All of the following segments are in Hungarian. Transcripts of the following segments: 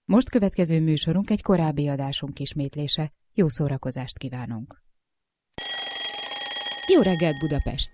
Most következő műsorunk egy korábbi adásunk ismétlése. Jó szórakozást kívánunk! Jó reggelt, Budapest!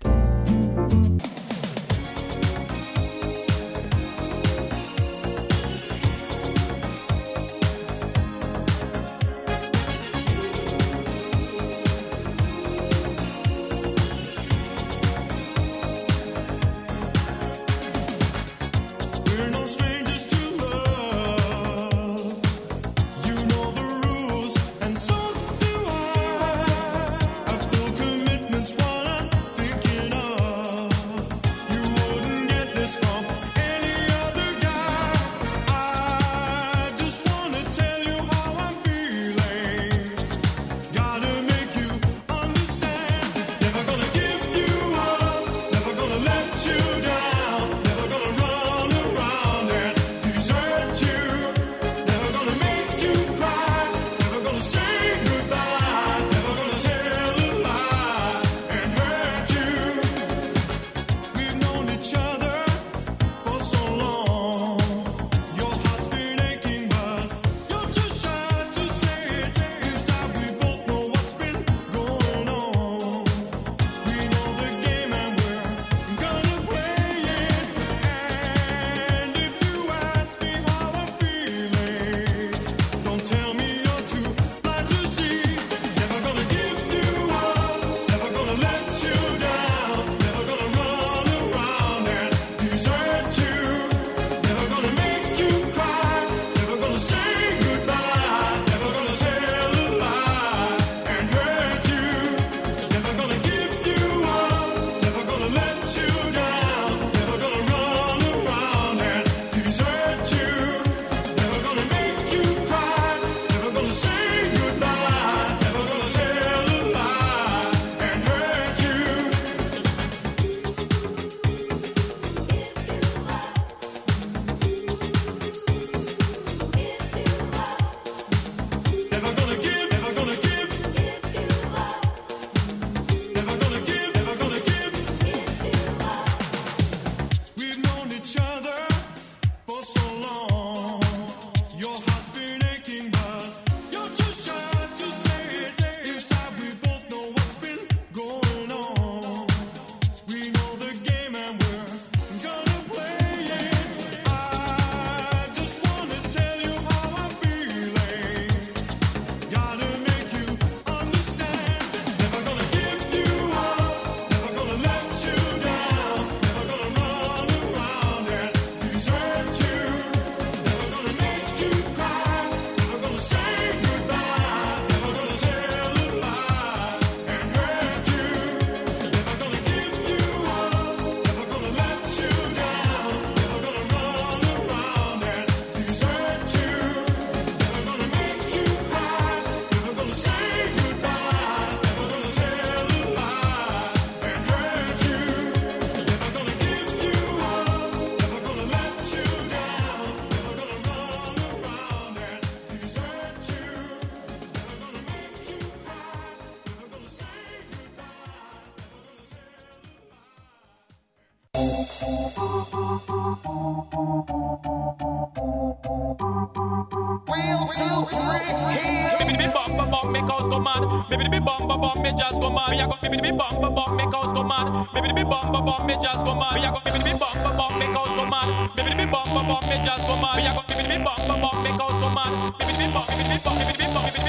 Maybe the big bum me just go man. Me a go maybe the big bum make us go man. Maybe the big bum me just go man. Me a go maybe the big bum make us go man. Maybe the big bum me just go man. Me a go maybe the big bum make us go man. Maybe the big bum make us go man. Maybe the big bum me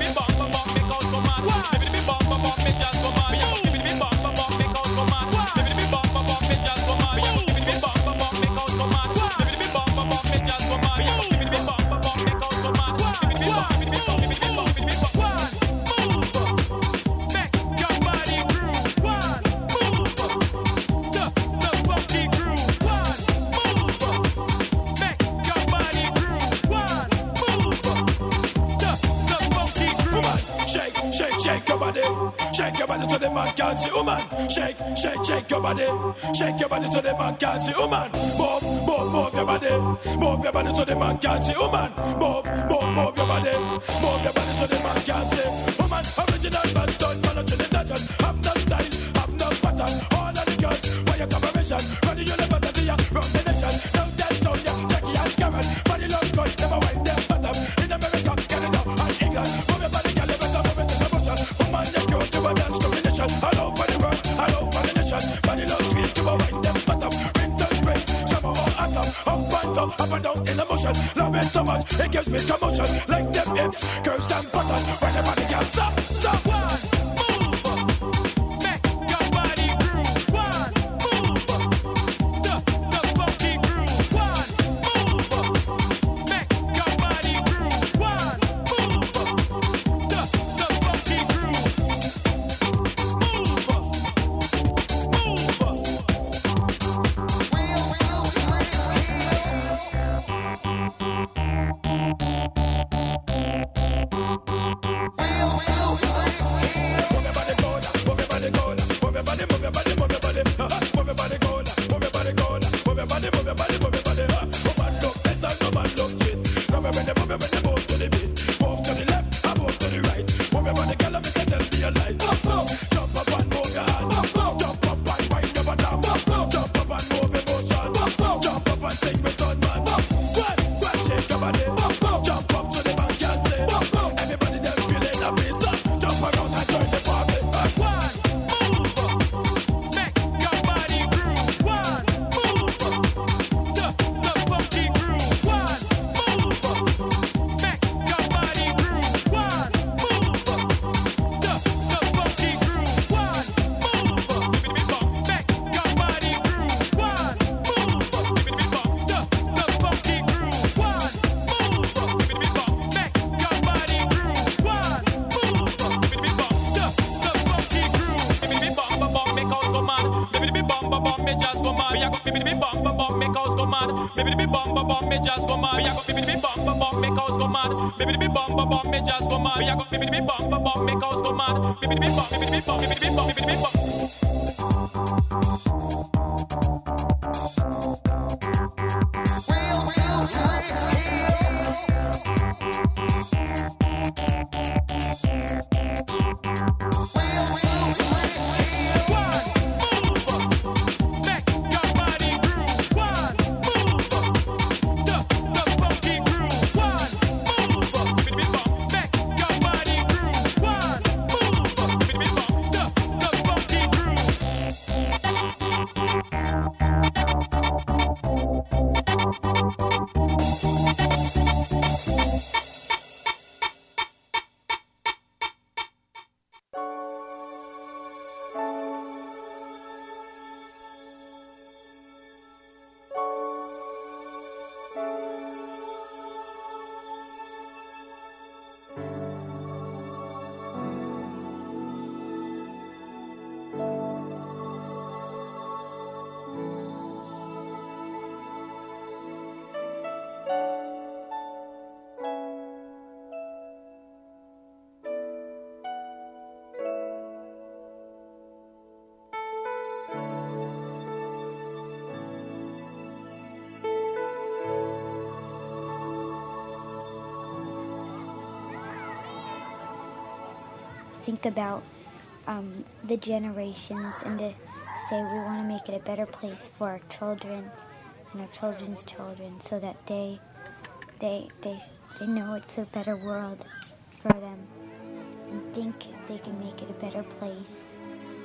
just go man. Me a go maybe the big bum make us go man. Maybe the big bum me just go man. Me a go maybe the big bum make us go man. Maybe the big bum me just go man. Me a go maybe the big bum make us go man. Maybe the big bum Shake your body so the man can see, woman. Shake your body. Shake your body so the man can see, woman. Move your body. Move your body so the man can see, woman. Move your body. Move your body so the man can see. Woman, original man stone, man up to the dungeon. Have no style, have no pattern. All of the girls, why your collaboration? Run the university, run the nation. Now dance on ya, Jackie and Karen. Body love good, never wind them. up and down in emotion. Love it so much, it gives me commotion. Like them hips, curves and buttons. When the body can stop, stop. Think about the generations and to say we want to make it a better place for our children and our children's children so that they know it's a better world for them and think if they can make it a better place.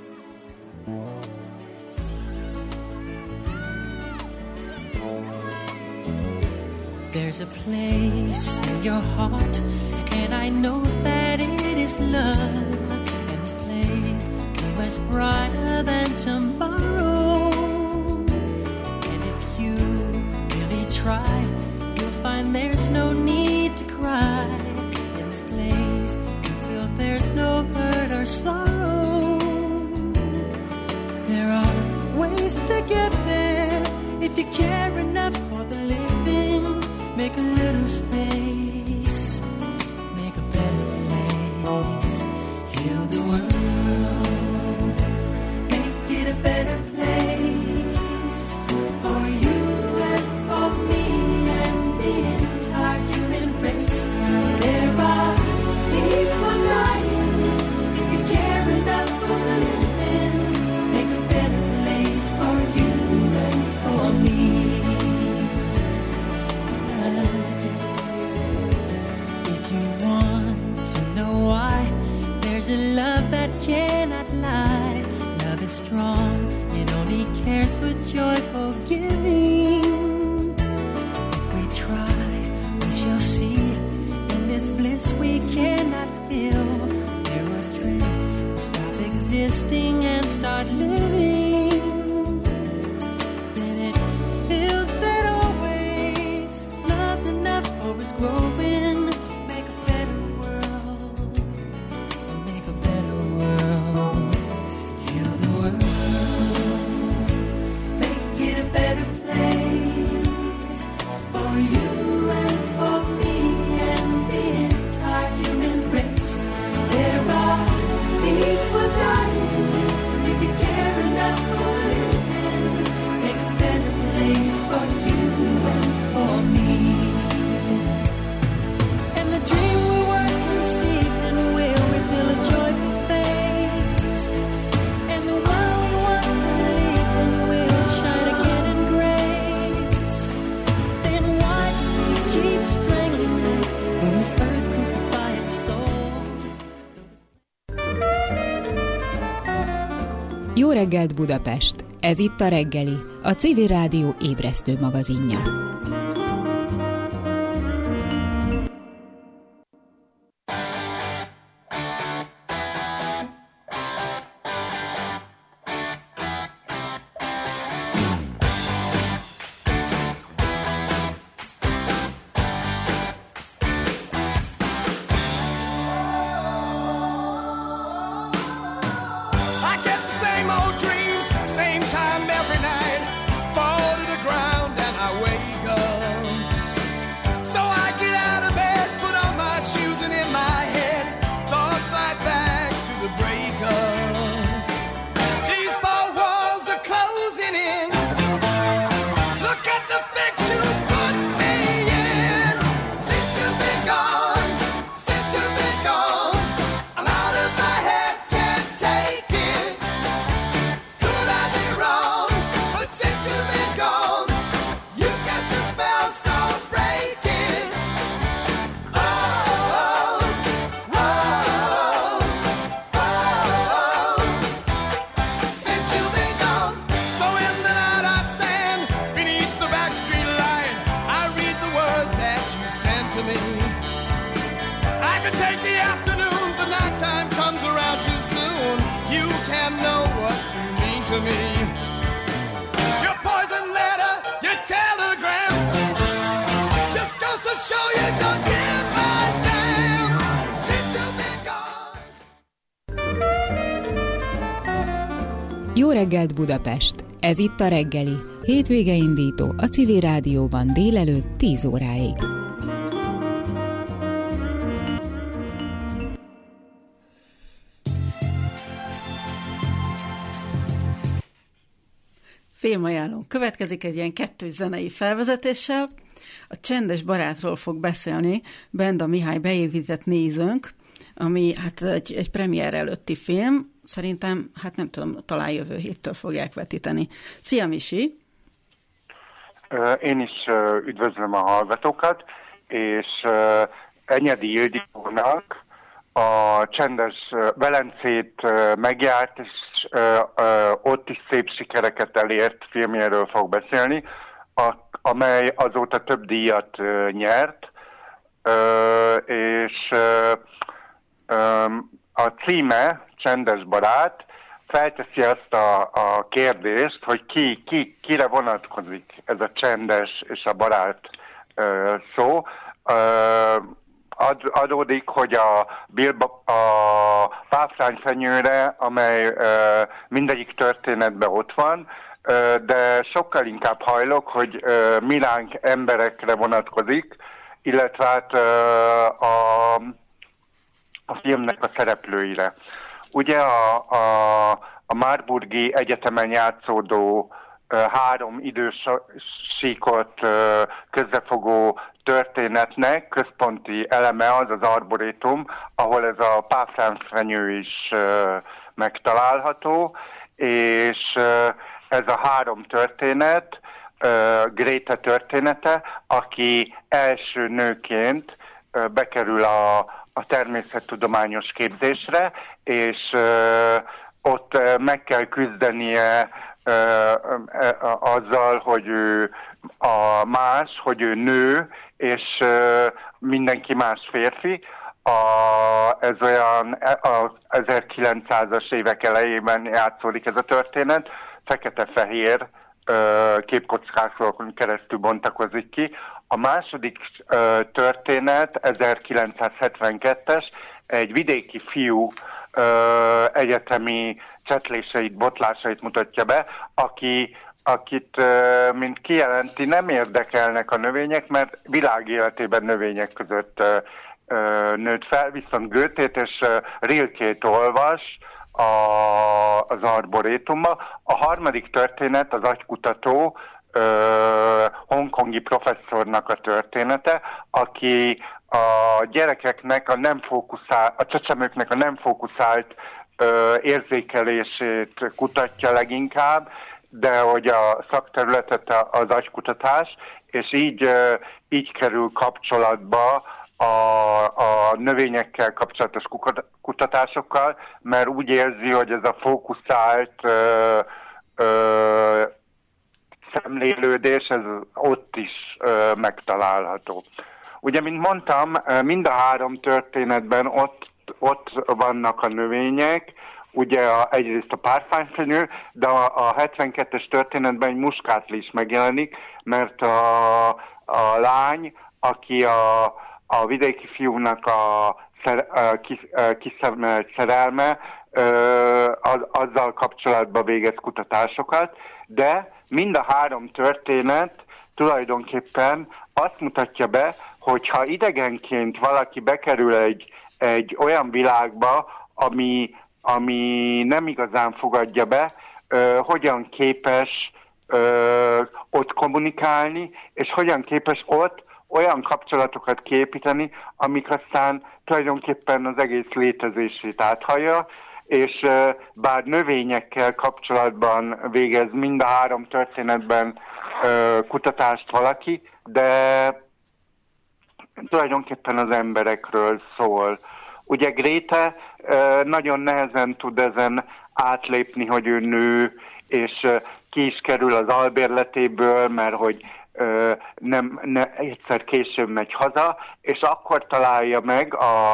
There's a place in your heart, and I know that it is love. And this place is much brighter than tomorrow. And if you really try, you'll find there's no need to cry. In this place, you feel there's no hurt or sorrow. There are ways to get there if you care enough for the living. Make a little space, make a better place, heal the world, make it a better place for you and for me Jó reggelt Budapest! Ez itt a reggeli, a Civil Rádió ébresztő magazinja. Jó reggelt Budapest! Ez itt a reggeli, hétvége indító a Civil Rádióban délelőtt 10 óráig. Filmajánlónk következik egy ilyen kettős zenei felvezetéssel. A Csendes barátról fog beszélni Benda Mihály beépített nézőnk, ami hát egy premier előtti film. Szerintem, hát nem tudom, talán jövő héttől fogják vetíteni. Szia, Misi! Én is üdvözlöm a hallgatókat, és Enyedi Ildikónak a Csendes Velencét megjárt, és ott is szép sikereket elért filmjéről fog beszélni, amely azóta több díjat nyert, és a címe, Csendes barát, felteszi azt a kérdést, hogy kire vonatkozik ez a csendes és a barát szó. Adódik, hogy a páfrányfenyőre, amely mindegyik történetben ott van, de sokkal inkább hajlok, hogy milánk emberekre vonatkozik, illetve hát a filmnek a szereplőire. Ugye a Marburgi Egyetemen játszódó 3 idősíkot közrefogó történetnek központi eleme az az arborétum, ahol ez a páfrányfenyő is megtalálható, és ez a 3 történet, Gréta története, aki első nőként bekerül a természettudományos képzésre, és ott meg kell küzdenie azzal, hogy ő hogy ő nő, és mindenki más férfi. Ez olyan az 1900-as évek elejében játszódik ez a történet, fekete-fehér képkockákon keresztül bontakozik ki. A második történet 1972-es, egy vidéki fiú egyetemi csetléseit, botlásait mutatja be, akit, mint kijelenti, nem érdekelnek a növények, mert világéletében növények között nőtt fel, viszont Goethe-t és Rilkét olvas az arborétumba. A harmadik történet az agykutató, hongkongi professzornak a története, aki a gyerekeknek a csecsemőknek a nem fókuszált érzékelését kutatja leginkább, de hogy a szakterületet az agykutatás, és így kerül kapcsolatba a növényekkel kapcsolatos kutatásokkal, mert úgy érzi, hogy ez a fókuszált szemlélődés, ez ott is megtalálható. Ugye, mint mondtam, mind a 3 történetben ott vannak a növények, ugye egyrészt a párfányfenyő, de a 72-es történetben egy muskátli is megjelenik, mert a lány, aki a vidéki fiúnak a kiszemelt szerelme, azzal kapcsolatban végez kutatásokat, de mind a 3 történet tulajdonképpen azt mutatja be, hogy ha idegenként valaki bekerül egy olyan világba, ami nem igazán fogadja be, hogyan képes ott kommunikálni, és hogyan képes ott olyan kapcsolatokat kiépíteni, amik aztán tulajdonképpen az egész létezését áthallja, és bár növényekkel kapcsolatban végez mind a 3 történetben kutatást valaki, de tulajdonképpen az emberekről szól. Ugye Gréte nagyon nehezen tud ezen átlépni, hogy ő nő, és ki is kerül az albérletéből, mert hogy egyszer később megy haza, és akkor találja meg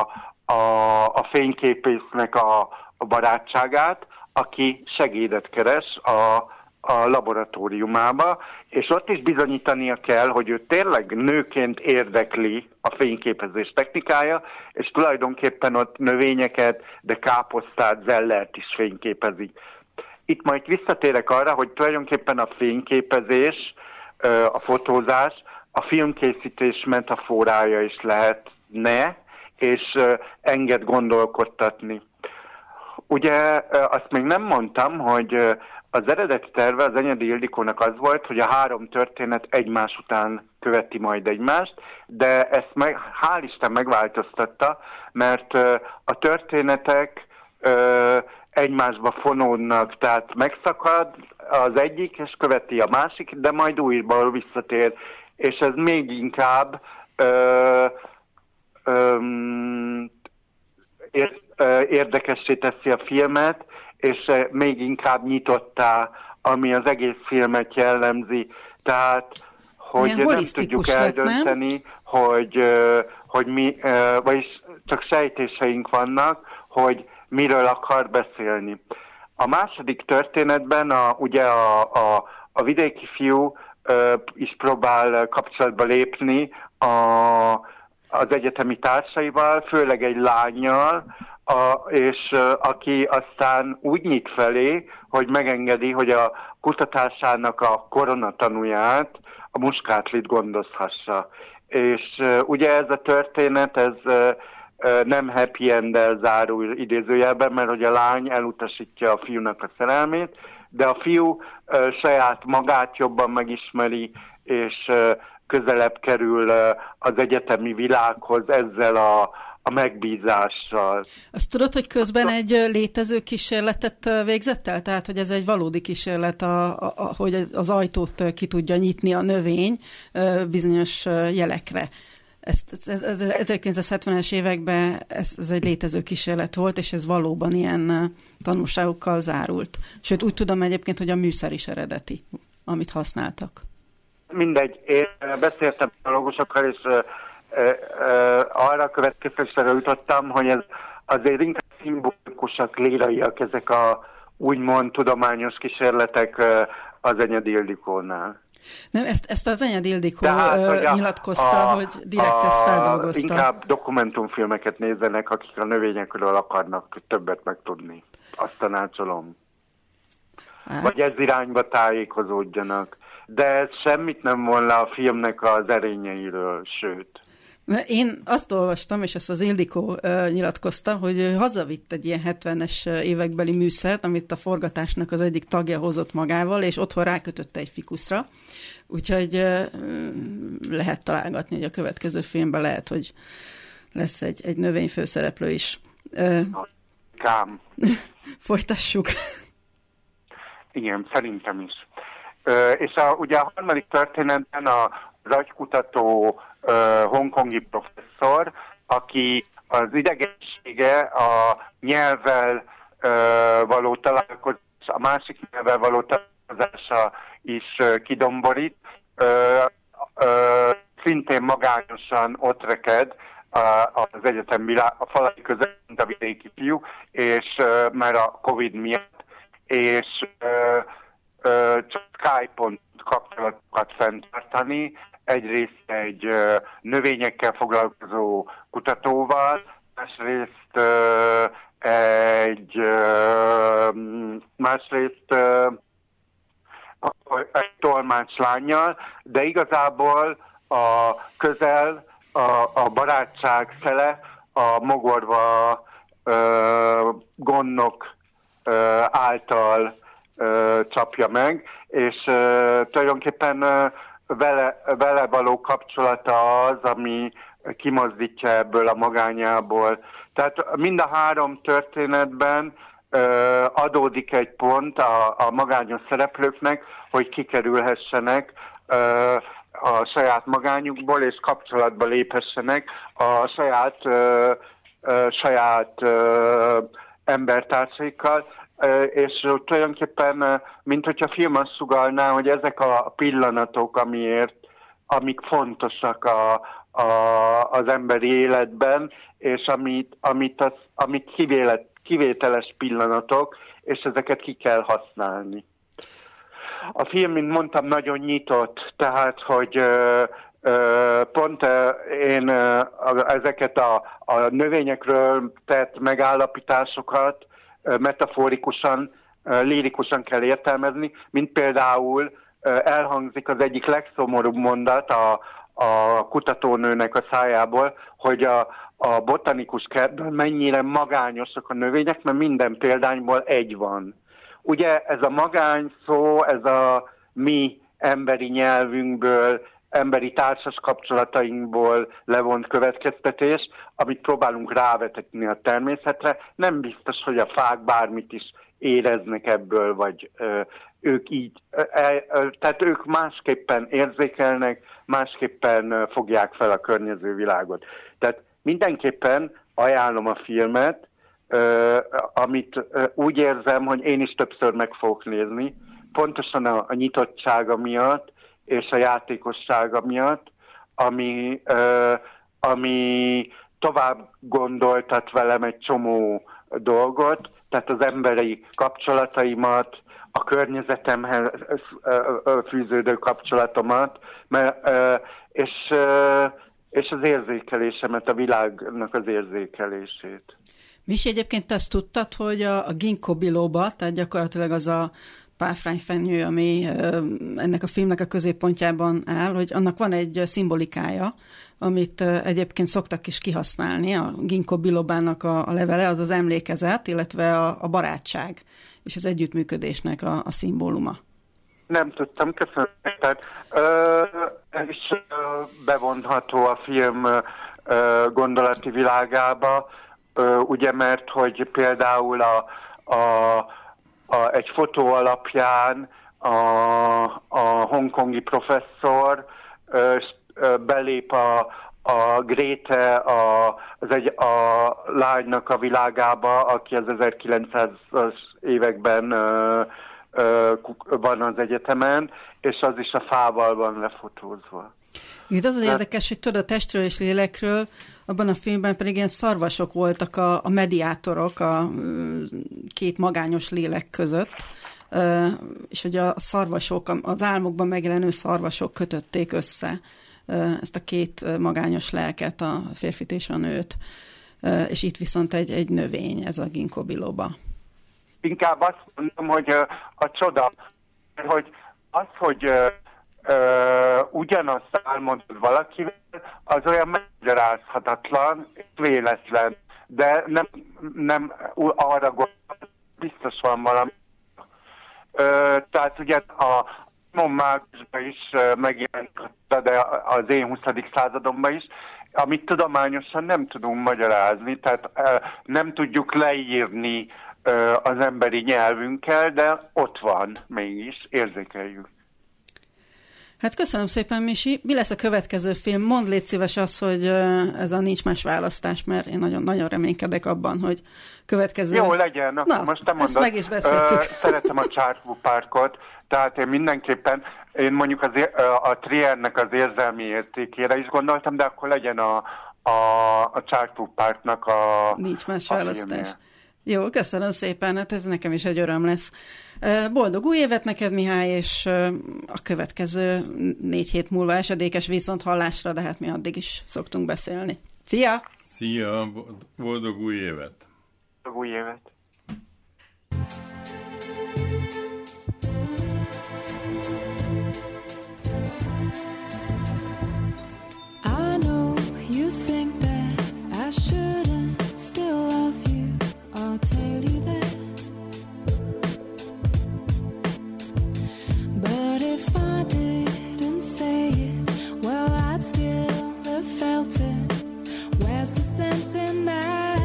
a fényképésznek a barátságát, aki segédet keres a laboratóriumába, és ott is bizonyítania kell, hogy ő tényleg nőként érdekli a fényképezés technikája, és tulajdonképpen ott növényeket, de káposztát, zellert is fényképezik. Itt majd visszatérek arra, hogy tulajdonképpen a fényképezés, a fotózás, a filmkészítés metaforája is lehetne, és enged gondolkodtatni. Ugye azt még nem mondtam, hogy az eredeti terve az Enyedi Ildikónak az volt, hogy a 3 történet egymás után követi majd egymást, de ezt hál' Isten megváltoztatta, mert a történetek egymásba fonódnak, tehát megszakad az egyik, és követi a másik, de majd újból visszatér, és ez még inkább érdekessé teszi a filmet, és még inkább nyitottá, ami az egész filmet jellemzi. Tehát, hogy nem tudjuk eldönteni, hogy mi, vagyis csak sejtéseink vannak, hogy miről akar beszélni. A második történetben ugye a vidéki fiú is próbál kapcsolatba lépni az egyetemi társaival, főleg egy lánnyal, és aki aztán úgy nyit felé, hogy megengedi, hogy a kutatásának a koronatanúját, a muskátlit gondozhassa. És ugye ez a történet, ez nem happy end-el zárul idézőjelben, mert hogy a lány elutasítja a fiúnak a szerelmét, de a fiú saját magát jobban megismeri, és közelebb kerül az egyetemi világhoz ezzel a megbízással. Azt tudod, hogy közben egy létező kísérletet végzett el? Tehát, hogy ez egy valódi kísérlet, hogy az ajtót ki tudja nyitni a növény bizonyos jelekre. Ez 1970-es években ez egy létező kísérlet volt, és ez valóban ilyen tanulságokkal zárult. Sőt, úgy tudom egyébként, hogy a műszer is eredeti, amit használtak. Mindegy, én beszéltem biológusokkal, és arra a következtetésre jutottam, hogy ez azért inkább szimbolikusak, líraiak ezek a úgymond tudományos kísérletek az Enyedi Ildikónál. Nem, ezt az Enyedi Ildikó nyilatkozta, hogy direkt ezt feldolgozta. Inkább dokumentumfilmeket nézzenek, akik a növényekről akarnak többet megtudni. Azt tanácsolom. Hát. Vagy ez irányba tájékozódjanak. De ez semmit nem von le a filmnek az erényeiről, sőt. Én azt olvastam, és ezt az Ildikó nyilatkozta, hogy hazavitt egy ilyen 70-es évekbeli műszert, amit a forgatásnak az egyik tagja hozott magával, és otthon rákötötte egy fikuszra. Úgyhogy lehet találgatni, hogy a következő filmben lehet, hogy lesz egy növényfőszereplő is. Kám. Folytassuk. Igen, szerintem is. És ugye a harmadik történetben az agykutató hongkongi professzor, professzor, aki az idegensége, a nyelvvel való találkozás, a másik nyelvvel való találkozása is kidomborít. Szintén magányosan ott reked az egyetem a falai között, mint a vidéki fiú, és már a Covid miatt, és csak Skype-on kapcsolatokat fenntartani, egyrészt egy növényekkel foglalkozó kutatóval, másrészt egy tolmácslánnyal, de igazából a közel, a barátság szele a mogorva gondnok által csapja meg, és tulajdonképpen vele való kapcsolata az, ami kimozdítja ebből a magányából. Tehát mind a három történetben adódik egy pont a magányos szereplőknek, hogy kikerülhessenek a saját magányukból, és kapcsolatba léphessenek a saját embertársaikkal, és tulajdonképpen, mint hogyha a film azt sugallná, hogy ezek a pillanatok, amik fontosak az emberi életben, és amit kivételes pillanatok, és ezeket ki kell használni. A film, mint mondtam, nagyon nyitott, tehát, hogy pont én ezeket a növényekről tett megállapításokat metaforikusan, lírikusan kell értelmezni, mint például elhangzik az egyik legszomorúbb mondat a kutatónőnek a szájából, hogy a botanikus kertben mennyire magányosak a növények, mert minden példányból egy van. Ugye ez a magány szó, ez a mi emberi nyelvünkből, emberi társas kapcsolatainkból levont következtetés, amit próbálunk rávetetni a természetre. Nem biztos, hogy a fák bármit is éreznek ebből, vagy ők így, tehát ők másképpen érzékelnek, másképpen fogják fel a környező világot. Tehát mindenképpen ajánlom a filmet, amit úgy érzem, hogy én is többször meg fogok nézni, pontosan a nyitottsága miatt, és a játékossága miatt, ami tovább gondoltat velem egy csomó dolgot, tehát az emberi kapcsolataimat, a környezetemhez fűződő kapcsolatomat, és az érzékelésemet, a világnak az érzékelését. Misi, egyébként azt tudtad, hogy a ginkgo biloba, tehát gyakorlatilag az a páfrányfenyő, ami ennek a filmnek a középpontjában áll, hogy annak van egy szimbolikája, amit egyébként szoktak is kihasználni. A ginkgo bilobának a levele az az emlékezet, illetve a barátság és az együttműködésnek a szimbóluma. Nem tudtam, köszönöm. Ez is bevonható a film gondolati világába, ugye, mert hogy például egy fotó alapján a hongkongi professzor belép a Grete, a lánynak a világába, aki az 1900-as években van az egyetemen, és az is a fával van lefotózva. Itt az érdekes, hogy tudod, a testről és lélekről, abban a filmben pedig ilyen szarvasok voltak a mediátorok a két magányos lélek között, és hogy a szarvasok, az álmokban megjelenő szarvasok kötötték össze ezt a két magányos lelket, a férfit és a nőt, és itt viszont egy növény, ez a ginkgo biloba. Inkább azt mondom, hogy a csoda, hogy az, hogy ugyanazt álmodod valakivel, az olyan megmagyarázhatatlan, véletlen, de nem arra gondolom, biztos van valami. Tehát ugye a Simon Mágusban is megjelent, de az én 20. századomban is, amit tudományosan nem tudunk magyarázni, tehát nem tudjuk leírni az emberi nyelvünkkel, de ott van mégis, érzékeljük. Hát köszönöm szépen, Misi. Mi lesz a következő film? Mondd, légy szíves az, hogy ez a nincs más választás, mert én nagyon-nagyon reménykedek abban, hogy következő... Jó, legyen. Na, most te mondod. ezt meg is beszéltük. Szeretem a Chartwood Parkot, tehát én mindenképpen, én mondjuk a Triernek az érzelmi értékére is gondoltam, de akkor legyen a Chartwood Parknak a... Nincs más választás. Jó, köszönöm szépen, hát ez nekem is egy öröm lesz. Boldog új évet neked, Mihály, és a következő 4 hét múlva esedékes viszonthallásra, de hát mi addig is szoktunk beszélni. Szia! Szia! Boldog új évet! Boldog új évet! I know you think that I shouldn't still love you. I'll tell you that. But if I didn't say it, well, I'd still have felt it. Where's the sense in that?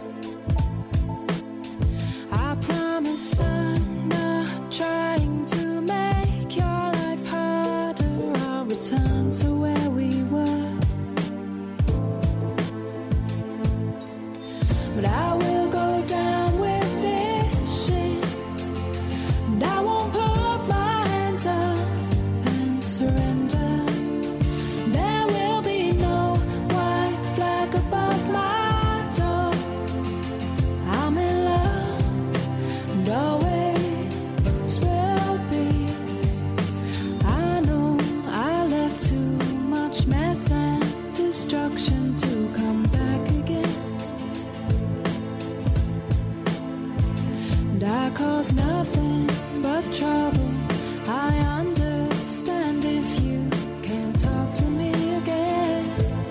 I promise I'm not trying to make your life harder. I'll return to where we were. But I will go down with this shit, and I won't put my hands up and surrender. There will be no white flag above my door. I'm in love, and always will be. I know I left too much mess and destruction to come back again. And I cause nothing but trouble. I understand if you can't talk to me again.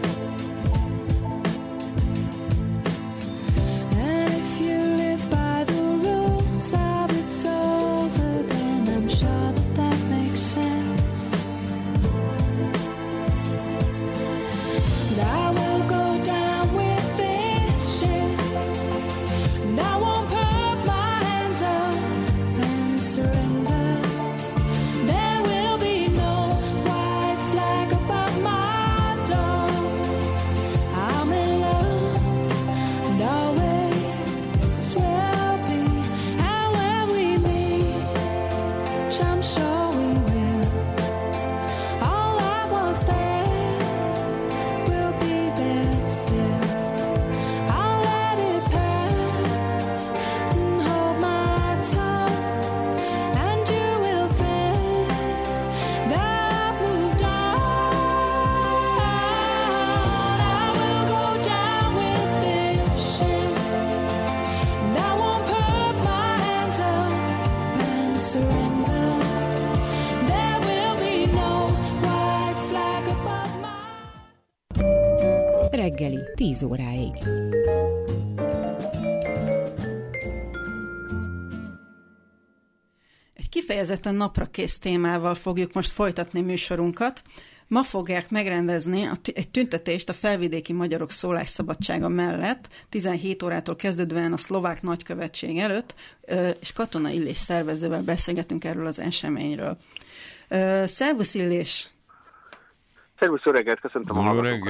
And if you live by the rules of it's over, then I'm sure that that makes sense. But I will go down with this shit, and I won't put my hands up and surrender. There will be no white flag above my door. I'm in love, and always will be. And when we meet, which I'm sure we will, all I was there will be there still. I'll let it pass and hold my tongue, and you will think that I've moved on. I will go down with this shit, and I won't put my hands up and surrender. There will be no white flag above my... Reggeli, 10 óráig. Egy kifejezetten naprakész témával fogjuk most folytatni műsorunkat. Ma fogják megrendezni egy tüntetést a felvidéki magyarok szólásszabadsága mellett, 17 órától kezdődően a szlovák nagykövetség előtt, és Katona Illés szervezővel beszélgetünk erről az eseményről. Szervusz Illés! Szervusz, jó reggelt, köszöntöm a hallgatókat!